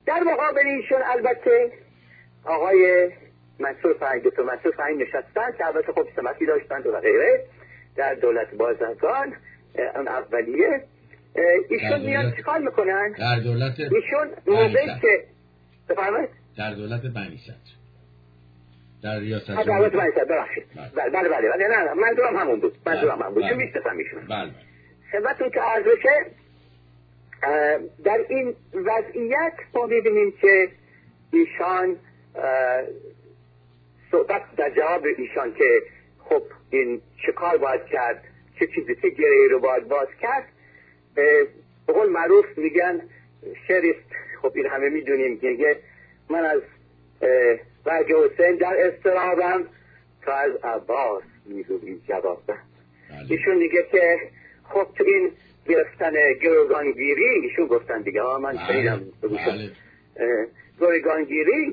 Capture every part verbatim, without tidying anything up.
در مقابل ایشون البته آقای منصور فرهنگ دکتر منصور فرهنگ نشستن که البته خب سمتی داشتند و غیره در دولت بازرگان اون اولیه. ایشون میان چیکار میکنن؟ در دولت ایشون موقعی که بفرمایید در دولت بنی صدر در ریاست جمهوری در دولت بنی صدر ببخشید بله بله بله بله نه نه منظورم همون بود منظورم همون بود چون میشناسم ایشون. بله خدمتتون که عرض بشه در این وضعیت ما می‌بینیم که ایشان صحبت در جواب ایشان که خب این چه کار باید کرد، چه چیزی که گره رو باید باز کرد، به قول معروف میگن شریست، خب این همه میدونیم، میگه من از برگ حسین در استرابم تا از عباس میروی جوابم. ایشون میگه که خب تو این گرفتن گروگانگیری ایشون گفتن دیگه ها من شنیدم گروگانگیری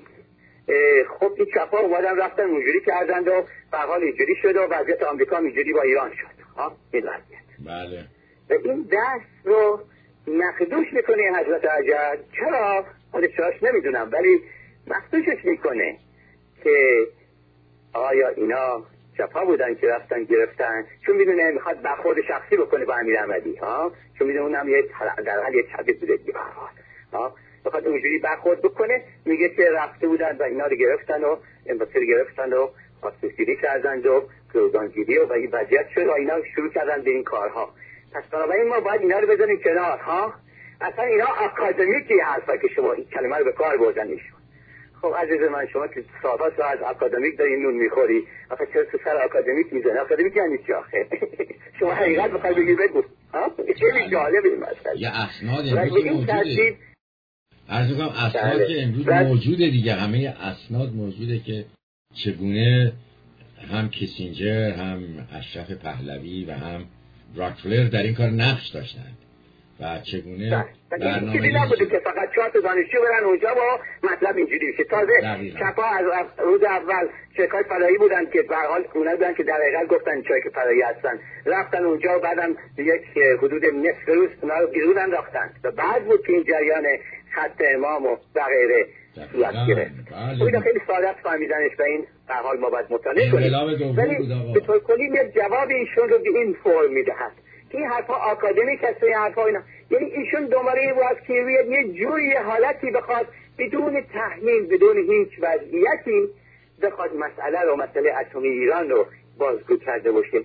خب این چپا اومدن رفتن اونجوری کردند و به حال اینجوری شد و وضعیت آمریکا اینجوری با ایران شد ها این وضعیت. بله و این دست رو مخدوش میکنه حضرت عجل. چرا؟ خودش نمیدونم ولی مخدوشش میکنه که آیا اینا چپا بودن که رفتن گرفتن چون میدونه میخواد برخورد شخصی بکنه با امیر احمدی ها، چون میدونه اونم یه در حال یه چپی بوده دیگه ها، میخواد اونجوری برخورد بکنه. میگه که رفته بودن و اینا رو گرفتن و امباسی گرفتن و خواستگیری کردند و گروگانگیری و این وضعیت شد و اینا شروع کردن به این کارها. پس بنابراین ما باید اینا رو بذاریم کنار ها. اصلا اینا آکادمیکی حرفا که شما این کلمه رو به کار بردن ایشون. خب عزیز من شما که سال‌هاست از آکادمیک داری نون میخوری، آخه چرا تو سر آکادمیک میزنی؟ آکادمیک یعنی چی آخه؟ شما حقیقت بخوای بگی بگو ها؟ خیلی جالب این مسئله. یه اسناد امروز موجوده. عرض می‌کنم اسناد که امروز موجوده دیگه، همه اسناد موجوده که چگونه هم کیسینجر هم اشرف پهلوی و هم راکفلر در این کار نقش داشتند و چگونه برنامه چیزی نبوده که فقط چهار تا دانشجو برن اونجا با مطلب اینجوری که تازه چپا از روز اول شرکای فلاحی بودن که به هر حال اونایی بودن که در حقیقت گفتن چای که فلاحی هستن، رفتن اونجا و بعدم یک حدود نصف روز اونا رو بیرون انداختن و بعد بود که این جریان خط امام و غیره صورت گرفت. اینا خیلی ساده است فهمیدنش و این به هر حال ما باید مطالعه کنیم، ولی به طور کلی میاد جواب ایشون رو به این فرم میدهد که این حرفا آکادمیک هست و این حرفا اینا، یعنی ایشون دوباره باز که یه جوری حالتی بخواد بدون تحلیل بدون هیچ وضعیتی بخواد مسئله رو مسئله اتمی ایران رو بازگو کرده باشه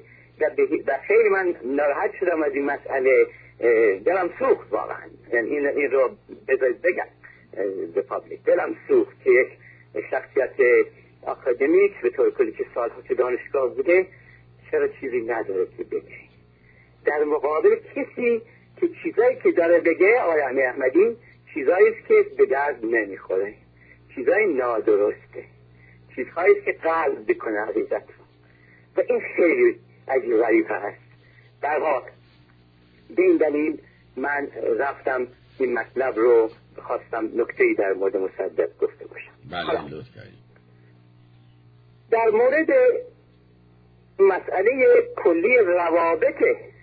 و خیلی من ناراحت شدم از این مسئله، دلم سوخت واقعا، یعنی این, این رو بذارید بگم به پابلیک، دلم سوخت که یک شخصیت آکادمیک به طور کلی که سالها تو دانشگاه بوده چرا چیزی نداره که بگه در مقابل کسی که چیزایی که داره بگه آقای امیر احمدی چیزایی است که به درد نمیخوره، چیزای نادرسته، چیزهایی است که قلب بکنه عزیزت و این خیلی عجیب غریب هست. در واقع به این دلیل من رفتم این مطلب رو خواستم نکته‌ای در مورد مصدق گفته باشم. بله لطف کنید. در مورد مسئله کلی روابط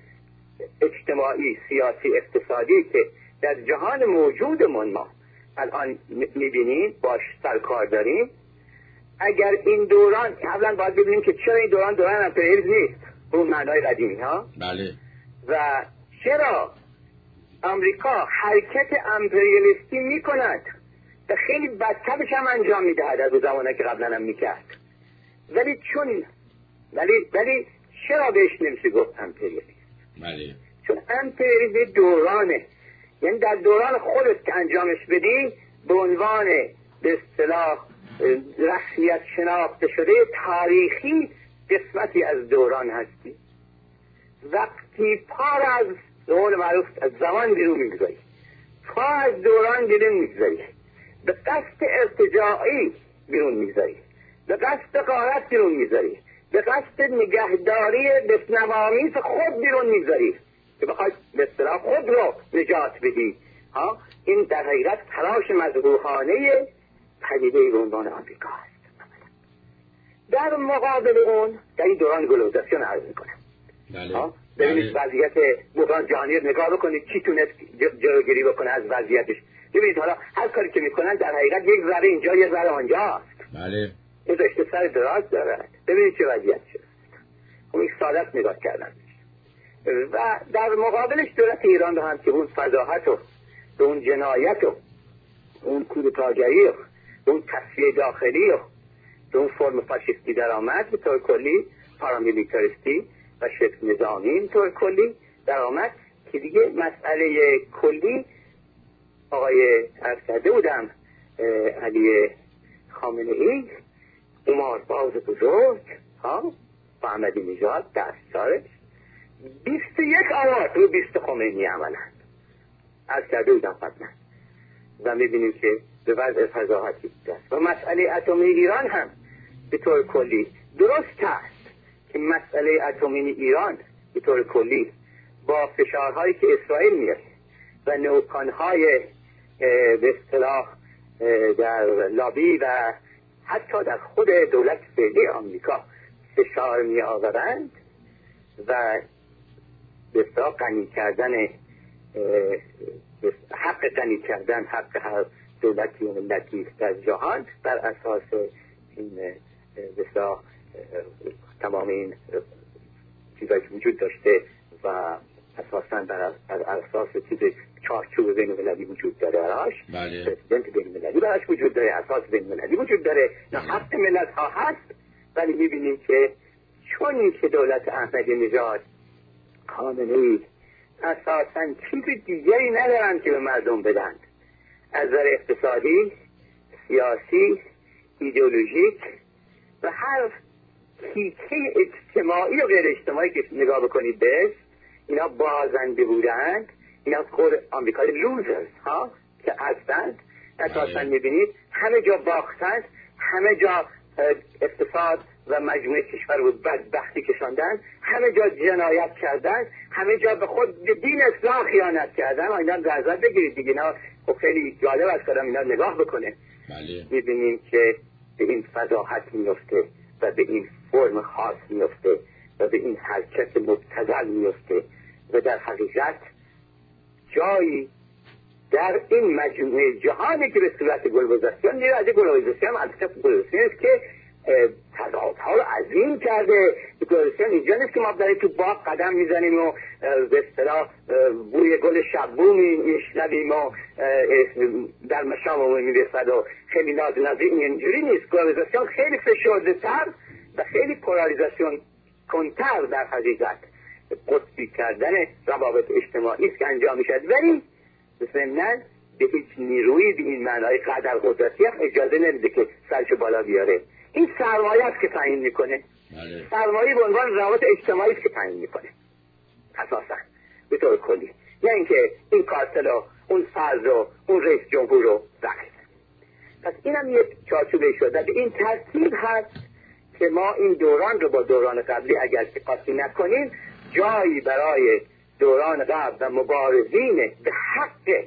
اجتماعی، سیاسی، اقتصادی که در جهان موجودمون ما الان می‌بینیم باش سرکار داریم، اگر این دوران اولا باید ببینیم که چرا این دوران دوران امپریالیسم نیست اون معنای قدیمی ها، بله، و چرا امریکا حرکت امپریالیستی میکند و خیلی بدترش هم انجام میدهد از اون زمانه که قبلا هم میکرد، ولی چون ولی ولی چرا بهش نمیشه گفت امپریالیست؟ بله، چون امپریالیسم دورانه، یعنی در دوران خودت که انجامش بدی به عنوان به اصطلاح رسمیت شناخته شده تاریخی قسمتی از دوران هستی. وقتی پا از قول معروف از زمان بیرون میگذاری، پا از دوران بیرون میگذاری، به قصد ارتجاعی بیرون میگذاری، به قصد غارت بیرون میگذاری، به قصد نگهداری بسنوامیز خود بیرون میگذاری که بخوای به اصطلاح خود رو نجات بدی ها، این در حقیقت تلاش مذبوحانه پدیده به عنوان آمریکا است. در مقابل اون در این دوران گلوبالیزاسیون عرض میکنم. بله. ببینید وضعیت بحران جهانی رو نگاه بکنید، کی تونست جلوگیری بکنه از وضعیتش ببینید حالا هر کاری که میکنن در حقیقت یک ذره اینجا یک ذره آنجاست. بله. این رشته سر دراز دارد. ببینید چه وضعیت شد. اون یک سادت نگاه کردن و در مقابلش دولت ایران رو هم که اون فضاحت و اون جنایت و اون کودتاگری و اون تصفیه داخلی و اون فرم فاشیستی در آمد به طور کلی، پارامیلیتاریستی و شبه نظامی به طور کلی در آمد که دیگه مسئله کلی آقای عرض کرده بودم علی خامنه ای قمارباز بزرگ ها با احمدی نژاد دستیارش بیست و یک آوارد رو بیست خمینی عملن عرض کرده بودم قبلا و میبینیم که به وضع فضاحتی است و مسئله اتمی ایران هم به طور کلی درست است که مسئله اتمی ایران به طور کلی با فشارهایی که اسرائیل میاره و نوکانهای به اصطلاح در لابی و حتی در خود دولت فعلی آمریکا فشار می آورند و به اصطلاح غنی کردن حق غنی کردن حق هر دولتی و ملتی در جهان بر اساس این به اصطلاح تمام این چیزایی که وجود داشته و اساساً بر اساس چیز چارچوب بین المللی وجود داره براش پرزیدنت بین المللی براش وجود داره اساس بین المللی وجود داره نه حق ملت ها هست ولی میبینیم که چون که دولت احمدی نژاد خامنه‌ای اساساً چیز دیگری ندارن که به مردم بدن از نظر اقتصادی سیاسی ایدئولوژیک و هر حیطه اجتماعی و غیر اجتماعی که نگاه بکنید بهش اینا بازنده بودند اینا خود آمریکای لوزرز ها که هستند اساساً میبینید همه جا باختند همه جا اقتصاد و مجموعه کشور رو بدبختی کشاندن همه جا جنایت کردن همه جا به خود دین اسلام خیانت کردن اینا در نظر بگیرید دیگه اینا خب خیلی جالب است که اینا نگاه بکنه میبینیم که به این فضاحت میفته و به این فرم خاص میفته و به این حرکت مبتذل میفته و در حقیقت جایی در این مجموعه جهانی که به صورت گلوبالیزاسیون میره از گلوبالیزاسیون البته گلوبالیزاسیون است که تضادها رو عظیم کرده. گلوبالیزاسیون اینجا نیست که ما برای تو باغ قدم میزنیم و به اصطلاح بوی گل شبو میشنویم و در مشاممون میرسد و خیلی ناز نازی اینجوری نیست. گلوبالیزاسیون خیلی فشرده تر و خیلی پولاریزاسیون کنتر در حقیقت قطبی کردن روابط اجتماعی است که انجام میشد ولی ضمناً به هیچ نیرویی به این معنای قدر قدرتی هم اجازه نمیده که سرش بالا بیاره. این سرمایه است که تعیین میکنه سرمایه به عنوان روابط اجتماعی است که تعیین میکنه اساسا به طور کلی نه اینکه این کارتل و اون فرد و اون رئیس جمهور رو رخت. پس اینم یک چارچوبه شده به این ترتیب هست که ما این دوران رو با دوران قبلی اگر که قاطی نکنیم جایی برای دوران قبل و مبارزین به حق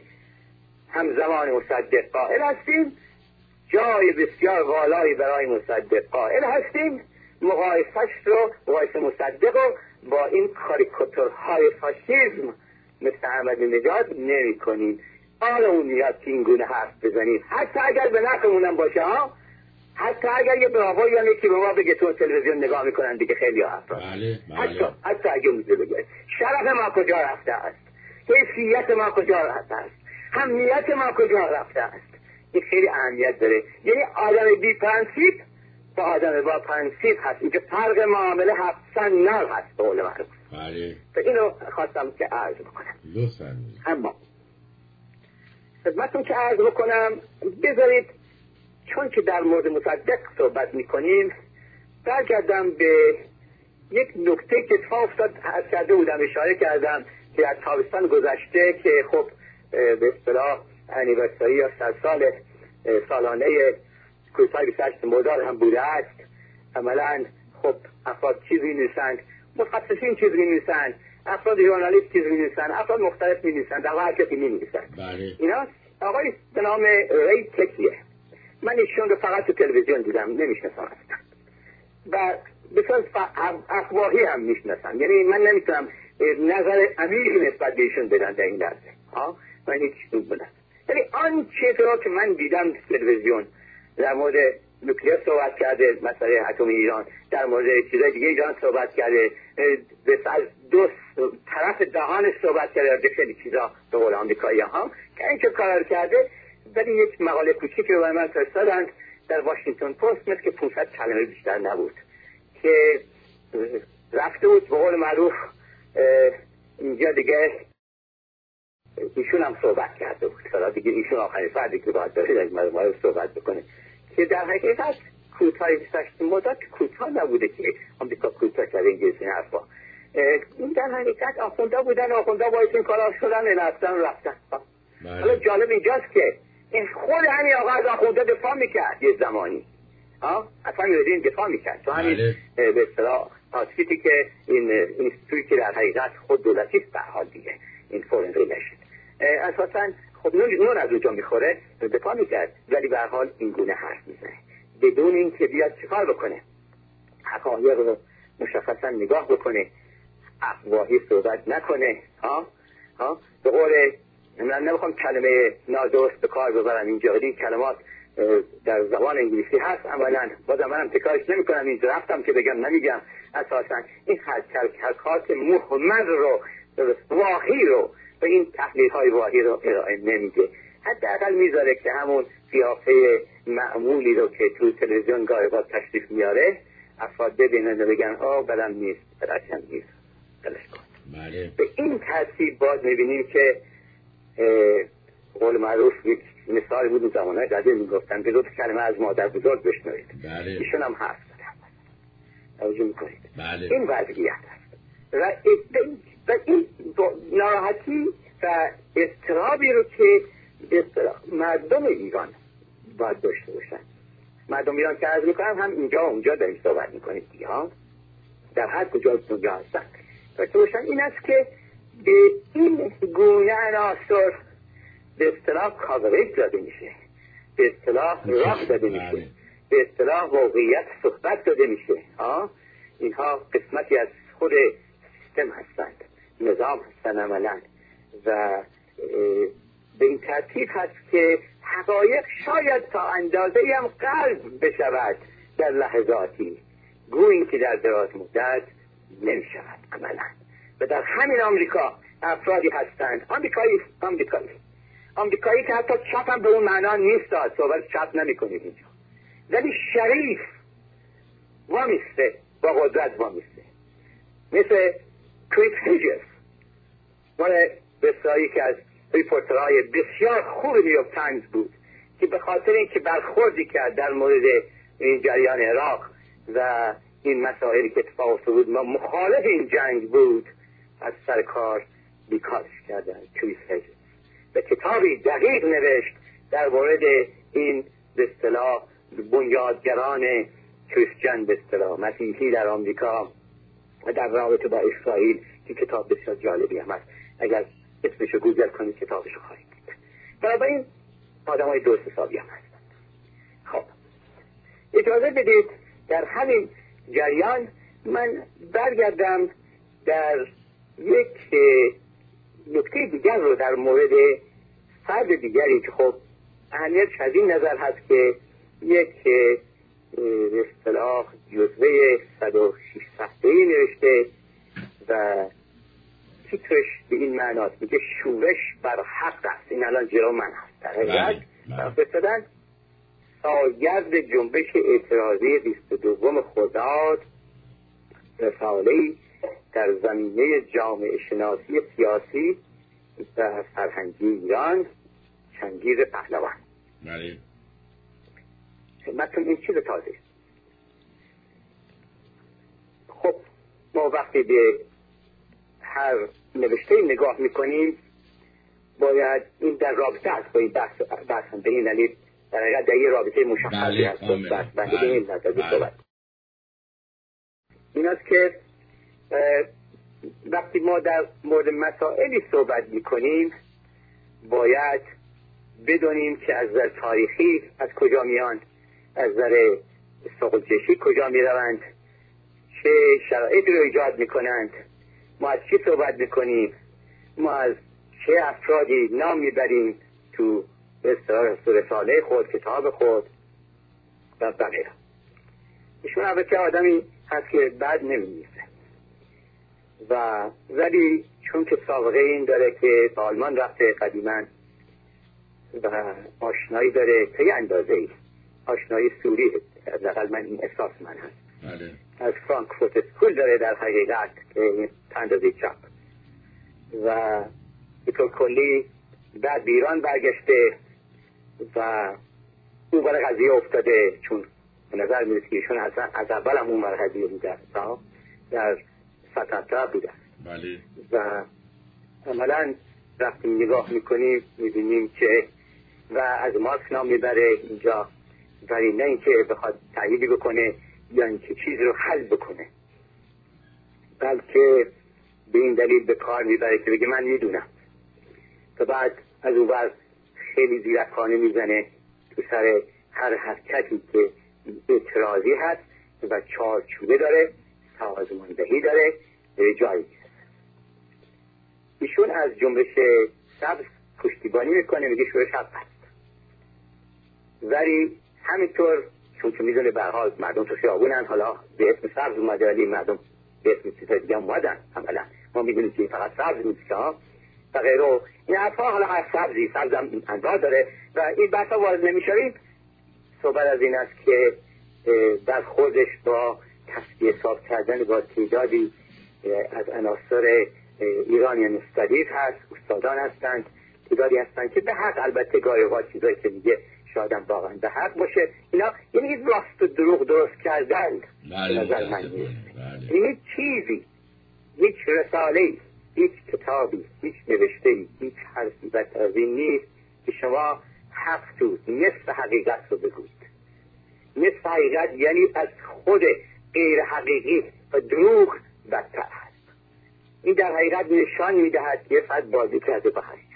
همزمان مصدق قائل هستیم جای بسیار والایی برای مصدق قائل هستیم مقایسش رو مقایسه مصدق رو با این کاریکاتورهای فاشیسم مثل احمدی نژاد نمی کنیم. حال اون میاد که این گونه حرف بزنیم حتی اگر به نفعمونم باشه ها حتی اگر یه برابر یا یکی به ما بگه تو تلویزیون نگاه میکنن دیگه خیلی افراد بله بله. حتی حتی اگر میگه بگه شرف ما کجا رفته است حیثیت ما کجا رفته است همنیت ما کجا رفته است این خیلی اهمیت داره. یعنی آدم بی پرنسیپ با آدم با پرنسیپ هست اینکه فرق معامله هفتصد نار هست به قول معروف. بله تو اینو خواستم که عرض بکنم. لطفاً. اما خدمتتون که عرض بکنم بذارید چون که در مورد مصدق صحبت میکنیم برگردم به یک نکته که اتفاق افتاد عرض کرده بودم اشاره کردم که از تابستان گذشته که خب به اصطلاح انیورسری یا صد سال سالانه کودتای بیست و هشت مرداد هم بوده است. عملا خب افراد چیز می‌نویسند متخصصین چیز می‌نویسند افراد ژورنالیست چیز می‌نویسند افراد مختلف می‌نویسند در هر کسی می‌نویسند. بله. اینا آقای به نام ری تکیه من ایشون رو فقط تو تلویزیون دیدم نمی‌شناسم اصلا و بسیار افواهی هم می‌شناسم یعنی من نمی‌تونم نظر عمیقی نسبت به ایشون بدم در این لحظه ها من هیچ چیز بدم ولی آن چیزی را که من دیدم تلویزیون در مورد نوکلئر صحبت کرده، مسئله اتمی ایران، در مورد چیزای دیگه ایران صحبت کرده، از دو طرف دهان صحبت کرده، خیلی چیزا به قول آمریکایی‌ها که این چه کار کرده. ولی یک مقاله کوچیکی رو برای من فرستادند در واشنگتن پست، مثل که پانصد کلمه بیشتر نبود، که رفته بود به قول معروف اینجا دیگه ایشون هم صحبت کرده بود، سالا دیگه ایشون آخرین فردی که باید داره در مورد صحبت بکنه، که در حقیقت کوتاه بیست مدت کوتاه نبوده که آمریکا کوتاه کرده انگلیسی حرفا. این در حقیقت آخونده بودن، آخونده باید این کارا شدن رفتن و رفتن. حالا جالب اینجاست که این خود همین آقا از آخونده دفاع میکرد یه زمانی، ها اصلا این دفاع میکرد تو همین به اصطلاح آسفیتی که این اینستیتویی که در حقیقت خود دولتی است به حال دیگه، این فورن ریلیشن اساسا خب نون از اونجا میخوره، دفاع میکرد، ولی به هر حال این گونه حرف میزنه بدون اینکه بیاد چیکار بکنه، حقایق رو مشخصا نگاه بکنه، افواهی صحبت نکنه. ها ها به قول من نمیخوام کلمه نادرست به کار ببرم اینجا، ولی کلمات در زبان انگلیسی هست، اولا بازم منم تکرارش نمیکنم، اینجا رفتم که بگم نمیگم. اساسا این حرکات محمل رو واهی رو و این تحلیل های واهی رو ارائه نمیده، حداقل میذاره که همون قیافه معمولی رو که تو تلویزیون گاهی با تشریف میاره افراد ببینن و بگن آه بدم نیست، بدم نیست، بلش کن. بله. به این ترتیب باز میبینیم که قول معروف یک مثال بود زمانه قدیم میگفتن به دو کلمه از مادر بزرگ بشنوید. بله. ایشون هم حرف زدن. توجه میکنید. بله. این وضعیت است و این ناراحتی و اضطرابی رو که مردم ایران باید داشته باشن. مردم ایران که عرض میکنم هم اینجا و اونجا داریم صحبت میکنید دیگه ها، در هر کجا دنیا هستن داشته باشن، این است که به این گونه عناصر به اصطلاح کاورج داده میشه، به اصطلاح راه داده میشه، به اصطلاح واقعیت صحبت داده میشه. ها اینها قسمتی از خود سیستم هستند، نظام هستند عملا، و به این ترتیب هست که حقایق شاید تا اندازه هم قلب بشود در لحظاتی، گویی که در دراز مدت نمیشود عملا. و در همین آمریکا افرادی هستند، آمریکایی آمریکایی آمریکایی که حتی چپ هم به اون معنا نیست، صحبت چپ نمی کنید اینجا، ولی شریف وامیسته، با قدرت وامیسته، مثل کریس هیجز، مال بسیاری که از ریپورترهای بسیار خوب نیویورک تایمز بود که به خاطر اینکه برخوردی کرد در مورد این جریان عراق و این مسائلی که اتفاق افتاده بود، مخالف این جنگ بود، از سر کار بیکارش کردن. کریس هیجز به کتابی دقیق نوشت در مورد این به اصطلاح بنیادگران کریستیان به اصطلاح مسیحی در آمریکا و در رابطه با اسرائیل، که کتاب بسیار جالبی هم هست، اگر اسمشو گوگل کنید کتابشو خواهید دید. بنابراین آدم های درست حسابی هم هستند. خب اجازه بدید در همین جریان من برگردم در یک نکته دیگر رو در مورد فرد دیگری که خب اهمیتش از این نظر هست که یک اصطلاح جزوه صد و شش صفحه‌ای نوشته و تیترش به این معناست، میگه شورش بر حق است. این الان جلو من هست در حقیقت فرستادن سالگرد جنبش اعتراضی بیست و دوم خرداد، رساله‌ای در زمینه جامعه شناسی سیاسی و فرهنگی ایران، چنگیز پهلوان. بله. خدمتتون این چیز تازه است. خب ما وقتی به هر نوشته نگاه میکنیم باید این در رابطه است با این بحث بحث به این دلیل در حقیقت در یه رابطه مشخصی هست. بحث بحث به این نظر صحبت این است که وقتی ما در مورد مسائلی صحبت میکنیم باید بدونیم که از نظر تاریخی از کجا میان، از نظر استقلال‌جویی کجا میروند، چه شرایطی رو ایجاد میکنند، ما از چی صحبت میکنیم، ما از چه افرادی نام میبریم تو رساله خود، کتاب خود و بقیه. ایشون البته آدمی هست که بد نمی‌نویسه و ولی چون که سابقه این داره که به آلمان رفته قدیما و آشنایی داره تا یه اندازه‌ای، آشنایی سوری، حداقل من این احساس من هست. بله. از فرانکفورت اسکول داره در حقیقت که اندازه چپ و به طور کلی بعد به ایران برگشته و اون برای قضیه افتاده، چون به نظر میرسه که ایشون از اول هم اون برای قضیه بوده در سطح بوده. بله. و عملا وقتی نگاه میکنیم میبینیم که و از مارکس نام میبره اینجا، برای نه اینکه بخواد تأییدی بکنه یا اینکه چیز رو حل بکنه، بلکه به این دلیل به کار میبره که بگه من میدونم. و بعد از اون بر خیلی زیرکانه میزنه تو سر هر حرکتی که اعتراضی هست و چارچوبه داره، سازماندهی داره، جایی. ایشون از جنبش سبز پشتیبانی میکنه، میگه شورش حق است، ولی همینطور چون که میدونه به هر حال مردم تو خیابونن، حالا به اسم سبز اومده ولی مردم به اسم چیزای دیگه اومدن. عملا ما میدونیم که فقط سبز نیست ها و غیره. این حرفا حالا هر سبزی سبز هم انداز داره و این بحثا وارد نمیشویم. صحبت از این است که در خودش با تصفیه حساب کردن با تعدادی از عناصر ایرانیان استادیز هست، استادان هستند، تعدادی هستند که به حق، البته گاهی اوقات چیزایی که میگه شاید هم واقعا به حق باشه، اینا یعنی راست و دروغ درست کردن. بله. نظر من بله. یعنی چیزی، هیچ رساله‌ای، هیچ کتابی، هیچ نوشته‌ای، هیچ حرفی بدتر از این نیست که شما حق تو نصف حقیقت رو بگویید. نصف حقیقت یعنی از خود غیر حقیقی و دروغ بدتر هست. این در حقیقت نشان میدهد که فرد بازی کرده با حقیقت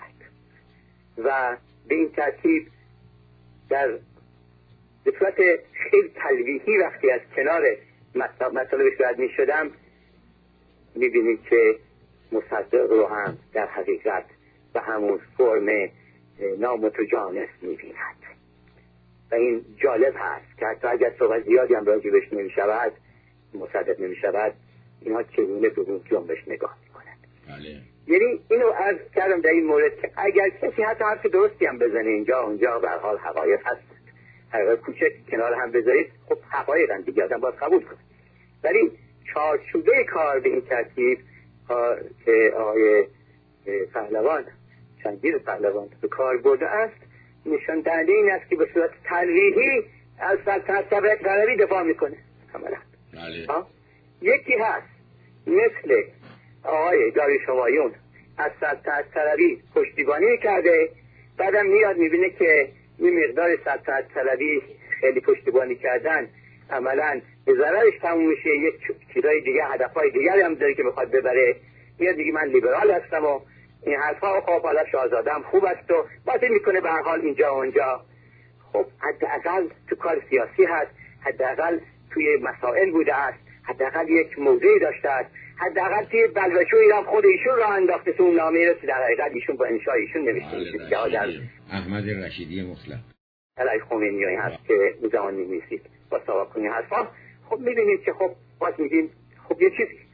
و به این ترتیب در به صورت خیلی تلویحی وقتی از کنار مطالبش رد می شدم میبینید که مصدق رو هم در حقیقت و همون فرم نامتجانس میبیند و این جالب هست که حتی اگر صحبت زیادی هم راجبش نمی شود، مصدق نمی شود، اینها چگونه به اون جنبش نگاه میکنند. بله. یعنی اینو عرض کردم در این مورد که اگر کسی حتی حرف درستی هم بزنه اینجا اونجا به هر حال حقایق هست، حقایق کوچک کنار هم بذارید، خب حقایق هم دیگه آدم باید قبول کنه، ولی چارچوبه کار به این ترتیب که آقای پهلوان چنگیز پهلوان به کار برده است نشان دهنده این است که به صورت تلویحی از سلطنت طبقه غربی دفاع میکنه. کاملا. بله. یکی هست مثل آقای داریوش همایون از سلطنت طلبی پشتیبانی کرده، بعدم میاد میبینه که این مقدار سلطنت طلبی خیلی پشتیبانی کردن عملا به ضررش تموم میشه، یک چیزای دیگه، هدفهای دیگری هم داره که میخواد ببره، میاد دیگه من لیبرال هستم و این حرفا، خب حالا شاهزاده‌ام خوب است و بازی میکنه به هر حال اینجا و اونجا. خب حداقل تو کار سیاسی هست، حداقل توی مسائل بوده است، حداقل یک موضعی داشته است، حداقل توی بلوچو ایران خود ایشون راه انداخته تو اون نامه‌ای رو که در حقیقت ایشون با انشاء ایشون نوشته که در احمد رشیدی مطلق علی خمینی هست که اون زمان می‌نویسید با سواکنی حرفا. خب می‌بینید که خب باز میگیم خب یه چیزی